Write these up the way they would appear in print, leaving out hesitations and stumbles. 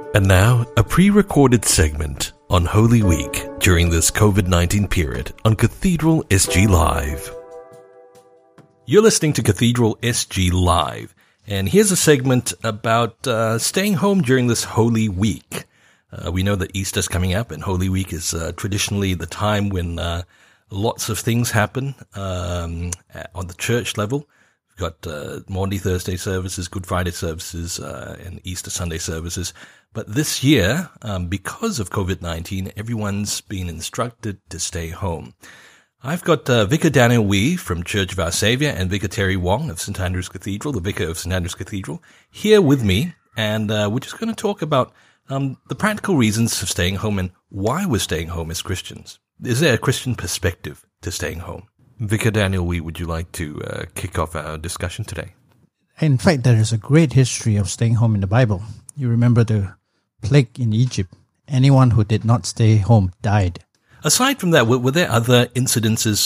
And now, a pre-recorded segment on Holy Week during this COVID-19 period on Cathedral SG Live. You're listening to Cathedral SG Live, and here's a segment about staying home during this Holy Week. We know that Easter's coming up, and Holy Week is traditionally the time when lots of things happen on the church level. We've got Maundy Thursday services, Good Friday services, and Easter Sunday services. But this year, because of COVID-19, everyone's been instructed to stay home. I've got Vicar Daniel Wee from Church of Our Saviour and Vicar Terry Wong of St. Andrew's Cathedral, the Vicar of St. Andrew's Cathedral, here with me. And we're just going to talk about the practical reasons of staying home and why we're staying home as Christians. Is there a Christian perspective to staying home? Vicar Daniel Wee, would you like to kick off our discussion today? In fact, there is a great history of staying home in the Bible. You remember the plague in Egypt. Anyone who did not stay home died. Aside from that, were there other incidences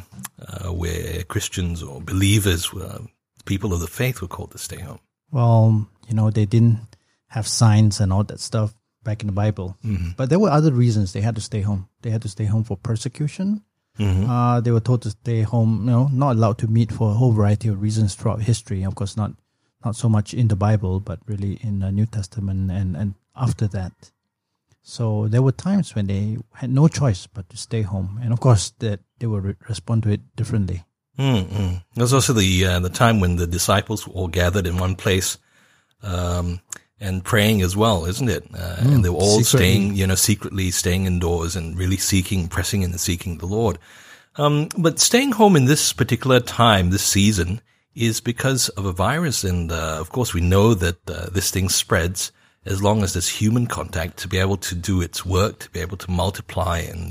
where Christians or believers, people of the faith, were called to stay home? Well, they didn't have signs and all that stuff back in the Bible. Mm-hmm. But there were other reasons they had to stay home. They had to stay home for persecution. Mm-hmm. They were told to stay home, not allowed to meet for a whole variety of reasons throughout history. Of course, not so much in the Bible, but really in the New Testament and after that. So there were times when they had no choice but to stay home. And of course, that they will respond to it differently. Mm-hmm. There's also the time when the disciples were all gathered in one place and praying as well, isn't it? And they were all secretly staying indoors and really pressing in and seeking the Lord. But staying home in this particular time, this season, is because of a virus. And, of course, we know that this thing spreads as long as there's human contact to be able to do its work, to be able to multiply and,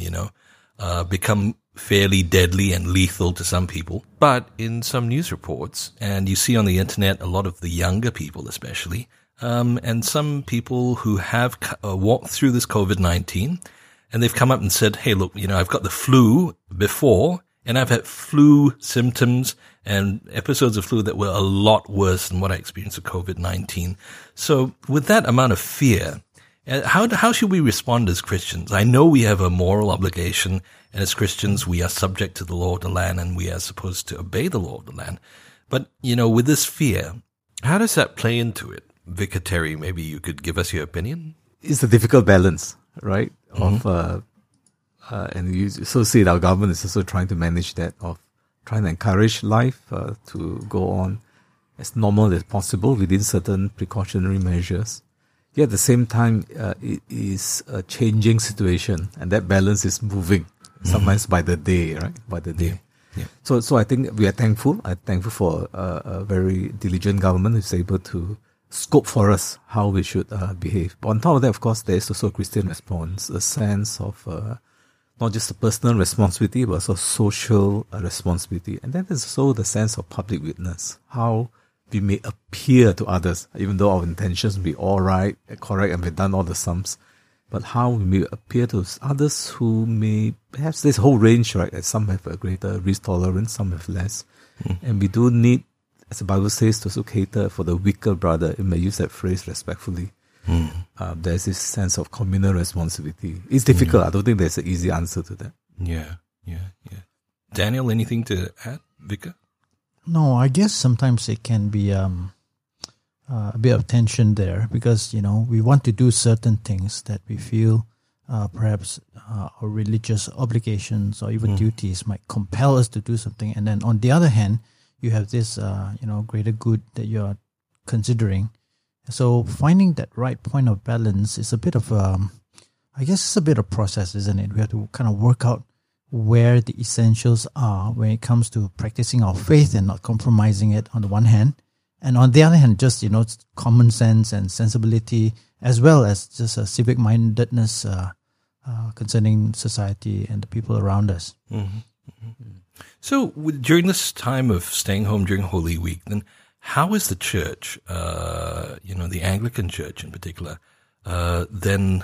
become fairly deadly and lethal to some people. But in some news reports, and you see on the internet a lot of the younger people especially, and some people who have walked through this COVID-19, and they've come up and said, hey, look, I've got the flu before, and I've had flu symptoms and episodes of flu that were a lot worse than what I experienced with COVID-19. So with that amount of fear, how should we respond as Christians? I know we have a moral obligation, and as Christians, we are subject to the law of the land, and we are supposed to obey the law of the land. But, with this fear, how does that play into it? Vicar Terry, maybe you could give us your opinion? It's a difficult balance, right? Mm-hmm. And you so see our government is also trying to manage that, of trying to encourage life to go on as normal as possible within certain precautionary measures. Yet at the same time, it is a changing situation, and that balance is moving sometimes by the day, right? By the day. Yeah. So I think we are thankful. I'm thankful for a very diligent government who's able to scope for us how we should behave. But on top of that, of course, there is also a Christian response, a sense of not just a personal responsibility, but also social responsibility. And then there's also the sense of public witness, how we may appear to others, even though our intentions may be all right, correct, and we've done all the sums. But how we may appear to others who may, perhaps there's a whole range, right? Some have a greater risk tolerance, some have less. And we do need, as the Bible says, to also cater for the weaker brother. It may use that phrase respectfully. There's this sense of communal responsibility. It's difficult. I don't think there's an easy answer to that. Yeah. Daniel, anything to add, Vicar? No, I guess sometimes it can be a bit of tension there because, we want to do certain things that we feel perhaps our religious obligations or even duties might compel us to do something. And then on the other hand, you have this, greater good that you're considering. So finding that right point of balance is a bit of it's a bit of process, isn't it? We have to kind of work out where the essentials are when it comes to practicing our faith and not compromising it on the one hand. And on the other hand, just, common sense and sensibility, as well as just a civic mindedness concerning society and the people around us. Mm-hmm. Mm-hmm. So during this time of staying home during Holy Week, then how is the church, the Anglican Church in particular, then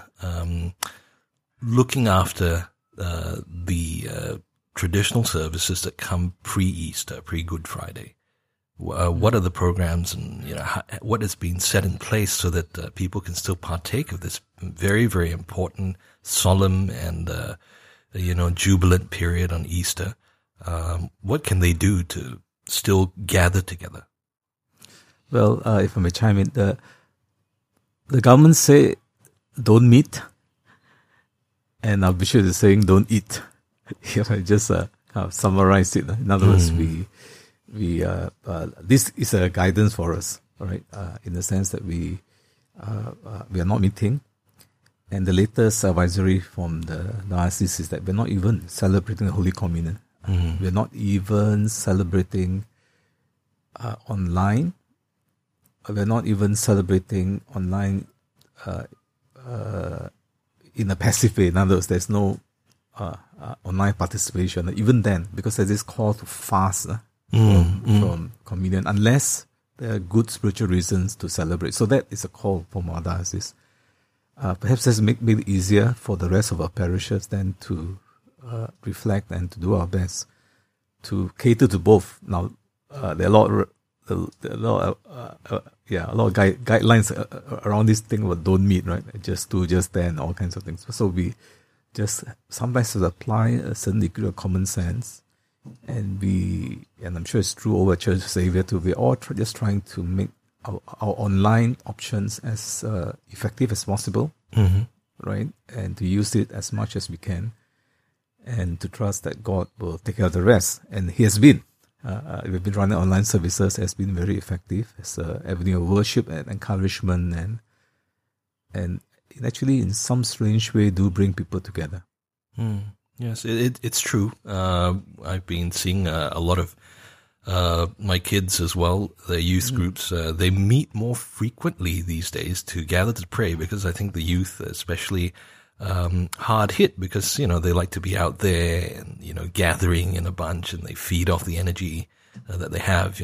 looking after the traditional services that come pre-Easter, pre-Good Friday? what are the programs and, what is being set in place so that people can still partake of this very, very important, solemn and, jubilant period on Easter? What can they do to still gather together? Well, if I may chime in, the government say don't meet, and our bishop is saying don't eat. Just kind of summarize it. In other words, this is a guidance for us, right? In the sense that we are not meeting, and the latest advisory from the diocese is that we're not even celebrating the Holy Communion. We're not even celebrating online. We're not even celebrating online in a passive way. In other words, there's no online participation. Even then, because there's this call to fast from communion, unless there are good spiritual reasons to celebrate. So that is a call from our diocese. Perhaps that's make it easier for the rest of our parishes then to reflect and to do our best to cater to both. Now, there are a lot of guidelines around this thing about don't meet, right? Just do, just then, all kinds of things. So we just sometimes apply a certain degree of common sense, and I'm sure it's true over Church of Xavier too. We're all just trying to make our online options as effective as possible, right? And to use it as much as we can, and to trust that God will take care of the rest. And He has been. We've been running online services, has been very effective as an avenue of worship and encouragement, and actually in some strange way do bring people together. Yes, it's true. I've been seeing a lot of my kids as well, their youth groups, they meet more frequently these days to gather to pray, because I think the youth especially hard hit because, they like to be out there and, gathering in a bunch, and they feed off the energy that they have,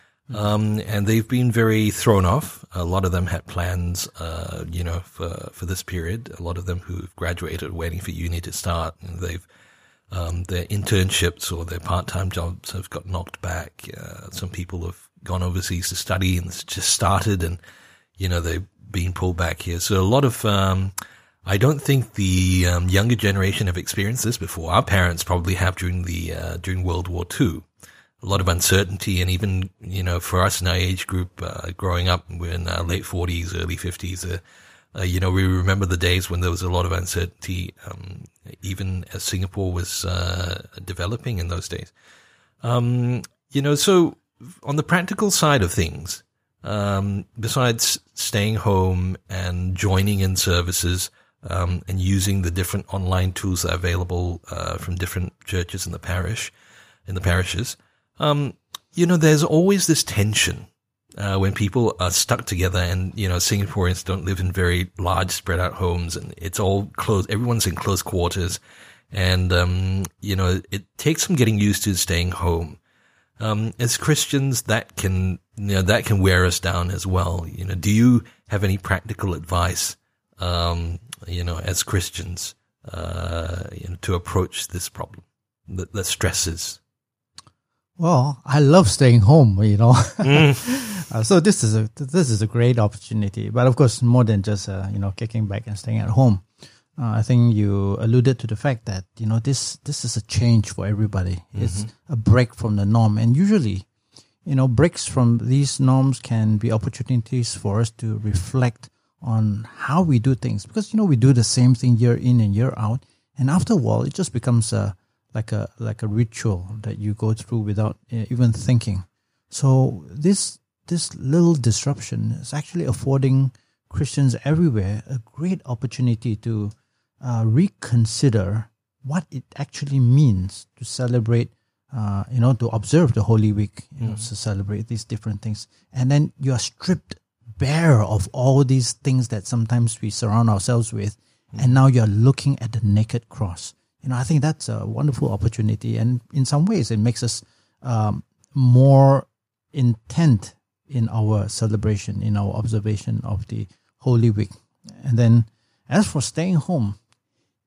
and they've been very thrown off. A lot of them had plans, for this period. A lot of them who've graduated waiting for uni to start, and they've, their internships or their part-time jobs have got knocked back. Some people have gone overseas to study and it's just started, and, they've been pulled back here. So a lot of, I don't think the younger generation have experienced this before. Our parents probably have during World War II. A lot of uncertainty, and even, for us in our age group, growing up, we're in our late 40s, early 50s, we remember the days when there was a lot of uncertainty, even as Singapore was developing in those days. So on the practical side of things, besides staying home and joining in services, and using the different online tools that are available from different churches in the parishes, there's always this tension when people are stuck together, and Singaporeans don't live in very large, spread out homes, and it's all close. Everyone's in close quarters, and it takes some getting used to staying home. As Christians, that can wear us down as well. Do you have any practical advice? As Christians, to approach this problem, the stresses? Well, I love staying home, so this is a great opportunity. But of course, more than just kicking back and staying at home. I think you alluded to the fact that this is a change for everybody. It's a break from the norm, and usually, breaks from these norms can be opportunities for us to reflect on how we do things, because we do the same thing year in and year out, and after a while it just becomes like a ritual that you go through without even thinking. So this little disruption is actually affording Christians everywhere a great opportunity to reconsider what it actually means to celebrate, to observe the Holy Week, to celebrate these different things, and then you are stripped bare of all these things that sometimes we surround ourselves with, and now you're looking at the naked cross. I think that's a wonderful opportunity, and in some ways it makes us more intent in our celebration, in our observation of the Holy Week. And then as for staying home,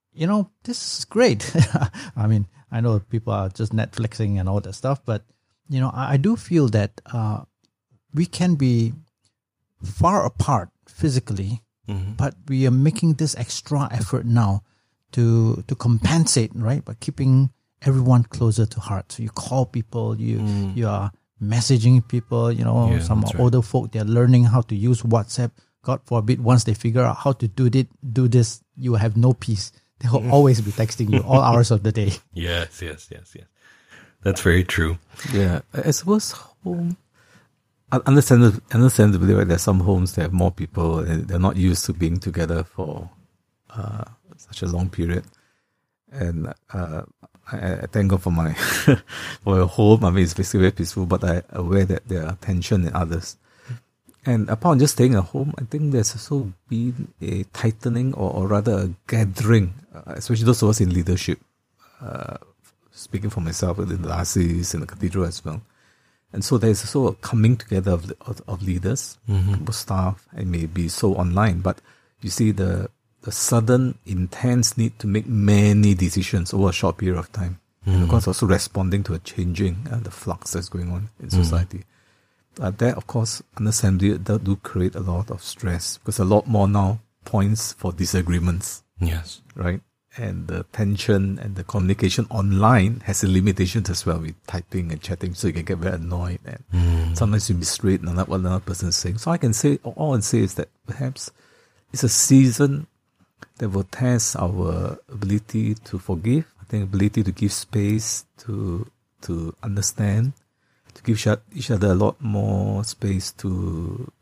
this is great. I mean, I know people are just Netflixing and all that stuff, but I do feel that we can be far apart physically, but we are making this extra effort now to compensate, right? By keeping everyone closer to heart. So you call people, you are messaging people, some older folk, they're learning how to use WhatsApp. God forbid, once they figure out how to do this, you will have no peace. They will always be texting you all hours of the day. Yes. That's very true. Yeah, I suppose home, understandably, right, there's some homes that have more people and they're not used to being together for such a long period. And I thank God for my for a home. I mean, it's basically very peaceful, but I'm aware that there are tension in others. And apart from just staying at home, I think there's also been a tightening or rather a gathering, especially those of us in leadership. Speaking for myself in the diocese, in the cathedral as well. And so there's also a coming together of leaders, staff, and maybe so online. But you see the sudden, intense need to make many decisions over a short period of time. And of course, also responding to a changing, the flux that's going on in society. That, of course, understandably, that do create a lot of stress because a lot more now points for disagreements. Yes. Right? And the tension and the communication online has limitations as well with typing and chatting, so you can get very annoyed and sometimes you misread what another person is saying. So I can say, all I can say is that perhaps it's a season that will test our ability to forgive, I think ability to give space, to understand, to give each other a lot more space to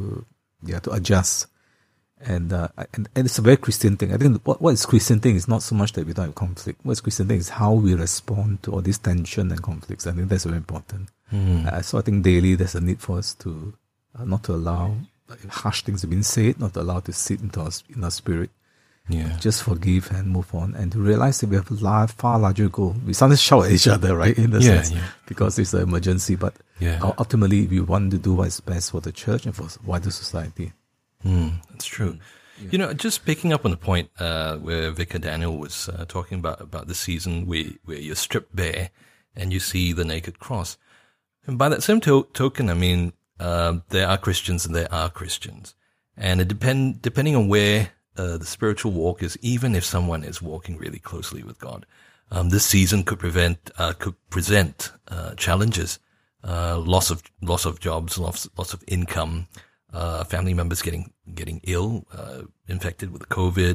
adjust. And it's a very Christian thing. I think what is Christian thing is not so much that we don't have conflict. What is Christian thing is how we respond to all this tension and conflicts. I think that's very important. So I think daily there's a need for us to not to allow harsh things to be said, not to allow to sit in our spirit. Yeah. Just forgive and move on, and to realize that we have a far larger goal. We sometimes shout at each other, right, in the sense, because it's an emergency. But ultimately, we want to do what is best for the church and for wider society. That's true. Yeah. Just picking up on the point where Vicar Daniel was talking about the season where you're stripped bare and you see the naked cross. And by that same token, I mean, there are Christians and there are Christians. And it depending on where the spiritual walk is, even if someone is walking really closely with God, this season could present challenges, loss of jobs, loss of income, family members getting ill, infected with COVID,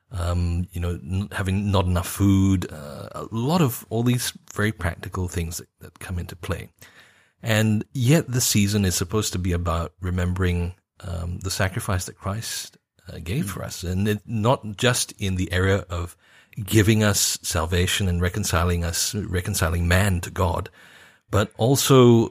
having not enough food, a lot of all these very practical things that come into play. And yet the season is supposed to be about remembering the sacrifice that Christ gave for us, and not just in the area of giving us salvation and reconciling man to God, but also,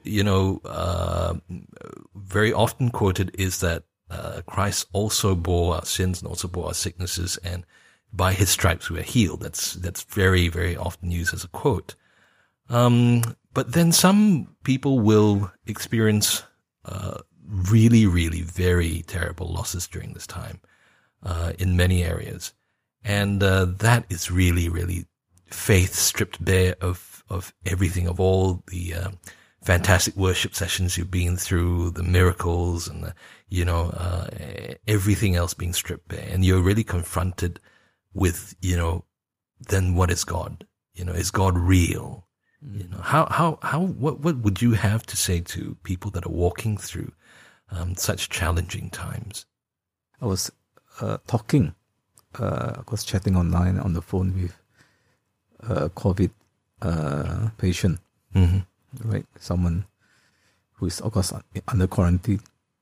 very often quoted is that Christ also bore our sins and also bore our sicknesses, and by his stripes we are healed. That's very, very often used as a quote. But then some people will experience really, really very terrible losses during this time in many areas. And that is really, really faith stripped bare of everything, of all the fantastic worship sessions you've been through, the miracles and everything else being stripped bare. And you're really confronted with, then what is God? Is God real? What would you have to say to people that are walking through such challenging times? I was talking, of course, chatting online on the phone with a COVID patient, right? Someone who is, of course, under quarantine.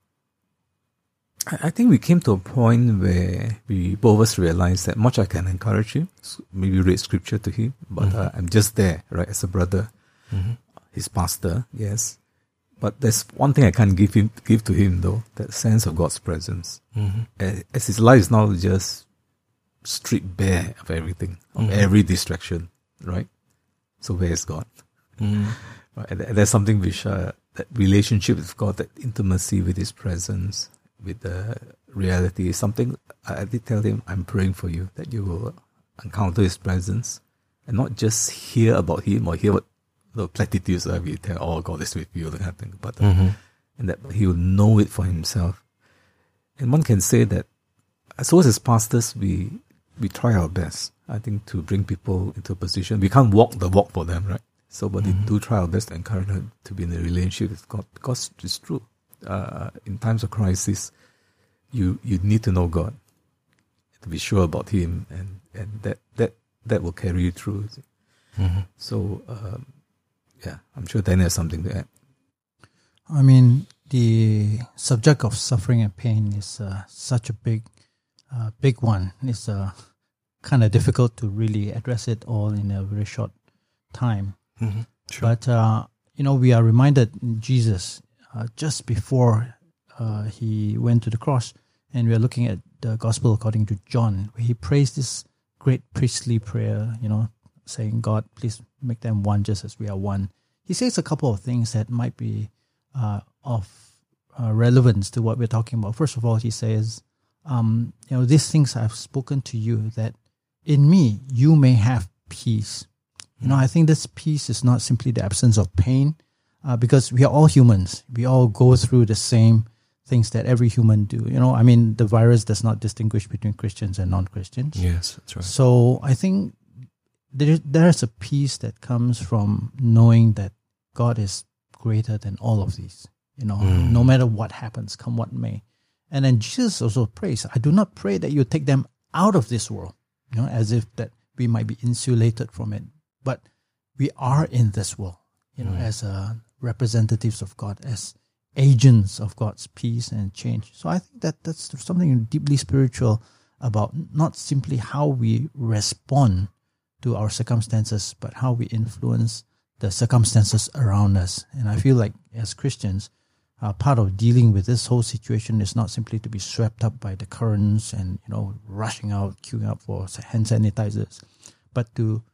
I think we came to a point where we both of us realized that much I can encourage him, maybe read scripture to him, but I'm just there, right, as a brother, his pastor, yes. But there's one thing I can't give to him though, that sense of God's presence. As his life is now just stripped bare of everything, of every distraction, right? So where is God? Right? And there's something which, that relationship with God, that intimacy with his presence, with the reality is something I did tell him, I'm praying for you, that you will encounter his presence and not just hear about him or hear what the platitudes that we tell, oh, God is with you, that kind of thing. But and that he will know it for himself. And one can say that, I suppose as pastors, we try our best, I think, to bring people into a position. We can't walk the walk for them, right? So, but we do try our best to encourage them to be in a relationship with God, because it's true. In times of crisis, you need to know God, to be sure about Him, and that will carry you through. So, I'm sure Daniel has something to add. I mean, the subject of suffering and pain is such a big one. It's kind of difficult to really address it all in a very short time. Sure. But, we are reminded in Jesus, just before he went to the cross, and we are looking at the Gospel according to John, where he prays this great priestly prayer, saying, God, please make them one just as we are one. He says a couple of things that might be of relevance to what we're talking about. First of all, he says, these things I've spoken to you, that in me you may have peace. I think this peace is not simply the absence of pain, because we are all humans. We all go through the same things that every human do. The virus does not distinguish between Christians and non-Christians. Yes, that's right. So I think there's a peace that comes from knowing that God is greater than all of these, no matter what happens, come what may. And then Jesus also prays, I do not pray that you take them out of this world, as if that we might be insulated from it. But we are in this world, as representatives of God, as agents of God's peace and change. So I think that that's something deeply spiritual about not simply how we respond to our circumstances, but how we influence the circumstances around us. And I feel like as Christians, part of dealing with this whole situation is not simply to be swept up by the currents and, rushing out, queuing up for hand sanitizers, but to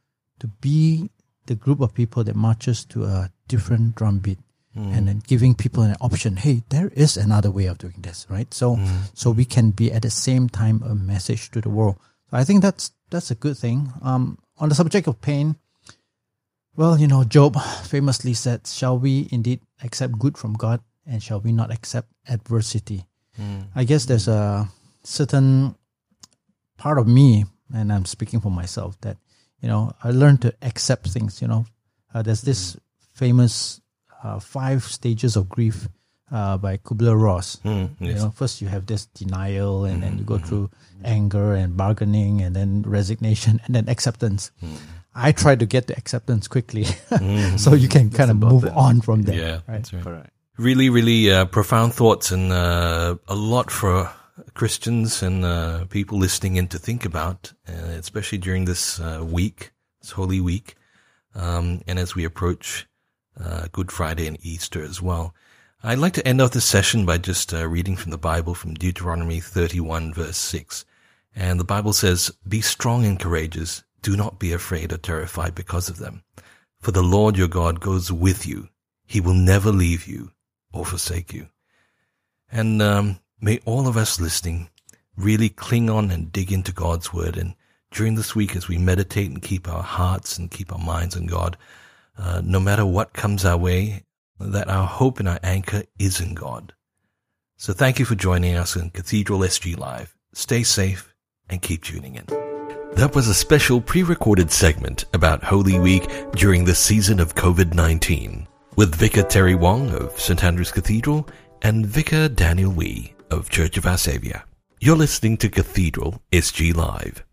be the group of people that marches to a different drumbeat and then giving people an option. Hey, there is another way of doing this, right? So we can be at the same time a message to the world. So I think that's a good thing. On the subject of pain, well, Job famously said, shall we indeed accept good from God, and shall we not accept adversity? I guess there's a certain part of me, and I'm speaking for myself, that, I learned to accept things, There's this famous 5 stages of grief by Kubler-Ross. Yes. First you have this denial, and then you go through anger and bargaining, and then resignation, and then acceptance. I try to get to acceptance quickly, so you can kind of move on from there. Yeah, right? That's right. Correct. Really, really profound thoughts, and a lot for Christians and people listening in to think about, especially during this week, this Holy Week, and as we approach Good Friday and Easter as well. I'd like to end off this session by just reading from the Bible, from Deuteronomy 31, verse 6. And the Bible says, be strong and courageous. Do not be afraid or terrified because of them. For the Lord your God goes with you. He will never leave you or forsake you. And may all of us listening really cling on and dig into God's word. And during this week, as we meditate and keep our hearts and keep our minds on God, no matter what comes our way, that our hope and our anchor is in God. So thank you for joining us in Cathedral SG Live. Stay safe and keep tuning in. That was a special pre-recorded segment about Holy Week during the season of COVID-19 with Vicar Terry Wong of St. Andrew's Cathedral and Vicar Daniel Wee of Church of Our Saviour. You're listening to Cathedral SG Live.